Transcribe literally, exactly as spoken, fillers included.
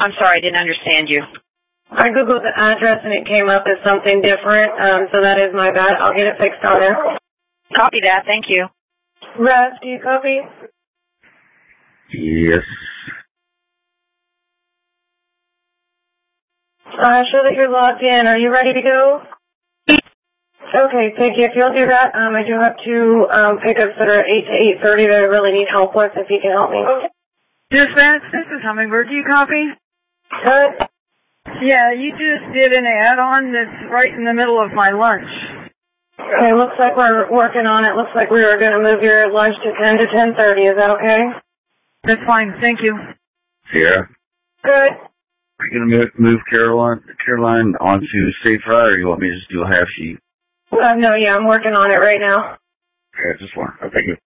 I'm sorry, I didn't understand you. I Googled the address and it came up as something different, um, so that is my bad. I'll get it fixed on there. Copy that, thank you. Rev, do you copy? Yes. Uh, show that you're logged in. Are you ready to go? Okay, thank you. If you'll do that, um, I do have two um, pickups that are eight to eight thirty that I really need help with, if you can help me. Dispatch, this is Hummingbird. Do you copy? Good. Yeah, you just did an add-on that's right in the middle of my lunch. Okay, looks like we're working on it. Looks like we were going to move your lunch to ten to ten thirty. Is that okay? That's fine. Thank you. Sierra? Good. Are you going to move Caroline, Caroline onto Safe Ride, or you want me to just do a half sheet? Uh, no, yeah, I'm working on it right now. Okay, just one. I think